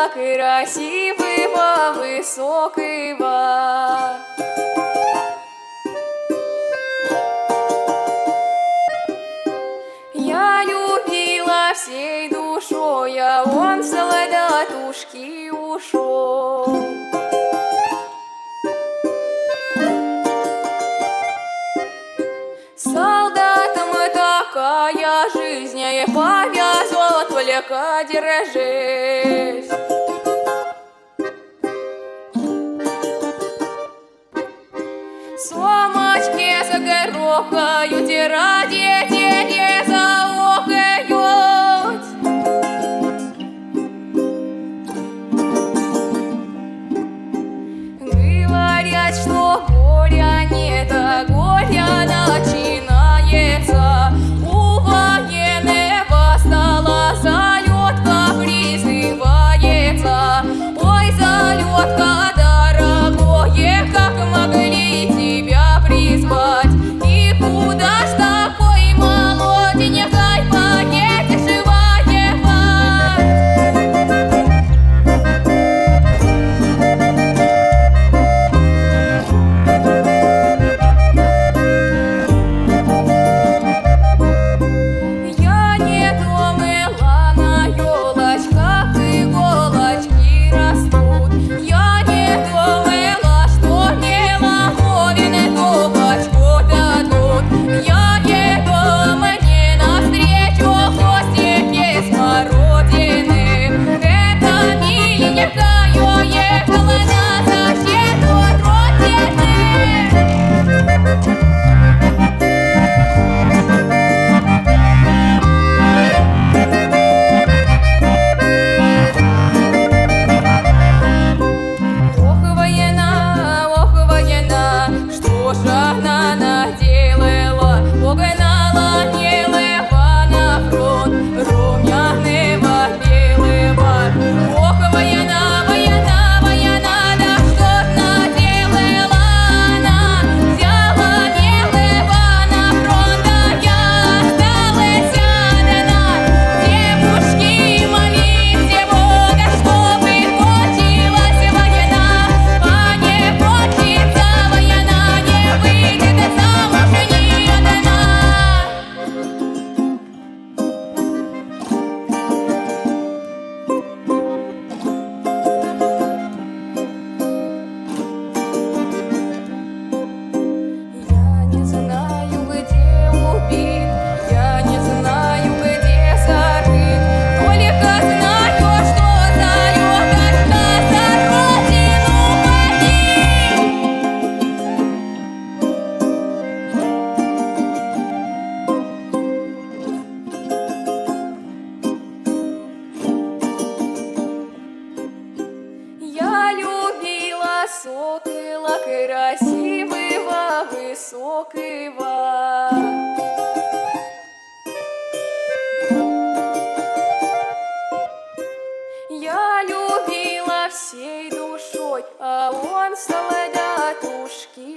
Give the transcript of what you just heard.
красивого, высокого. Я любила всей душой, а он в солдатушки ушел. Солдатам такая жизнь, я повязала, только держись. Сумочки загорохают, и родители заохают. Говорят, что горя нет, а горя начинается. У военного стола залетка призывается. Ой, залетка дорогое, как могли тебя призвать? И куда ж такой молоденькой поедешь воевать? Я не думала, на елочках иголочки растут. Я не думала, что миловидные дубочку дадут. Я еду мне навстречу хвостики смородины. Это миленькая ехала на защиту Родины. Ох, война, что ж она наделала? Угнала милого на фронт румяного белого. Ох, война, война, война, да что ж наделала она? Взяла милого на фронт, а я осталась одна. Девушки, молите Бога, чтобы кончилась война. А не кончится война, не выйдет замуж ни одна. Я не знаю, где убит, я не знаю, где зарыт. Только знаю, что зовет за родину погиб. Я любила сокола красивого, высокого. Я любила всей душой, а он в солдатушки